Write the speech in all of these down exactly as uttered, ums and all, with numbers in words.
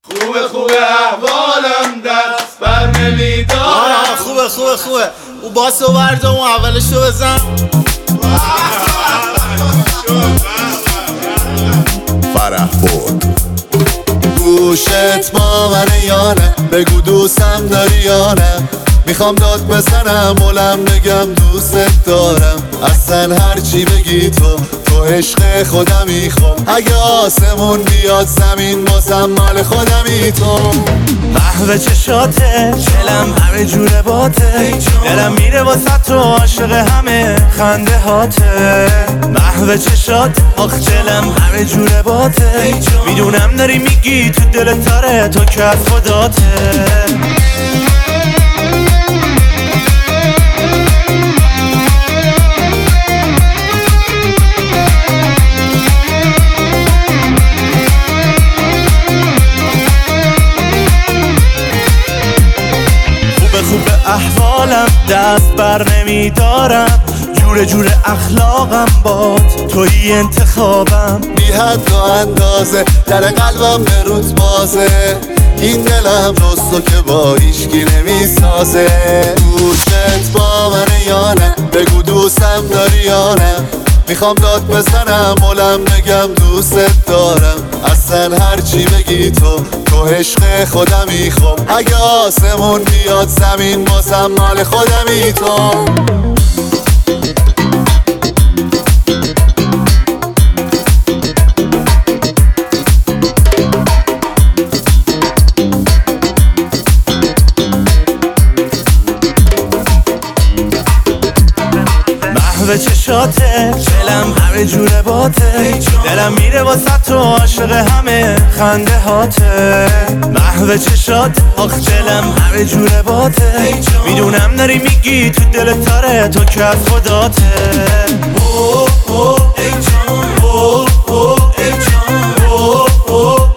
خوبه خوبه احوالم دست بر نمیدارم. خوبه خوبه خوبه او باسو برد اون اولشو بزن. فرح بود گوشت با من یا نه، بگو دوستم داری یا نه. میخوام داد بزنم ولم نگم دوست دارم. اصلا هرچی بگی تو تو عشق خودمی. خب اگه آسمون بیاد زمین بازم مال خودمی. تو قهوه چشاته دلم همه جوره باته، دلم میره واسه تو عاشق همه خنده هاته. قهوه چشات آخ دلم همه جوره باته، میدونم داری میگی تو دلت تاره تو که از خداته. خوبه احوالم دست بر نمیدارم، جوره جوره اخلاقم باد توی انتخابم. بی حد و اندازه در قلبم به روت بازه، این دلم رستو که با هیچکی نمیسازه. گوشت با من یا نه، بگو دوستم داری یا نه. میخوام داد بزنم ولم نگم دوست دارم. اصلا هرچی بگی تو تو عشق خودمی. خب اگه آسمون بیاد زمین بازم مال خودمی. تو قهوه چشاته دلم همه جوره باته، دلم میره واسه تو عاشق همه خنده هاته. قهوه چشات آخ دلم همه جوره باته، میدونم داری میگی تو دلت تاره تو که از خداته. اوه اوه ای جان اوه اوه ای جان اوه اوه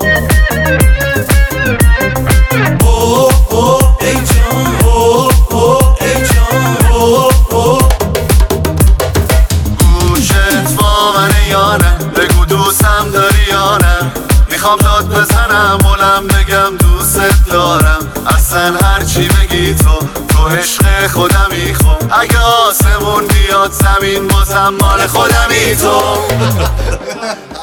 اوه اوه ای جان اوه اوه ای جان اوه اوه. بگو دوستم داری یا نه. میخوام داد بزنم ولم نگم دوست دارم. اصلا هرچی بگی تو تو عشق خودمی. خب اگه آسمون بیاد زمین بازم مال خودمی. تو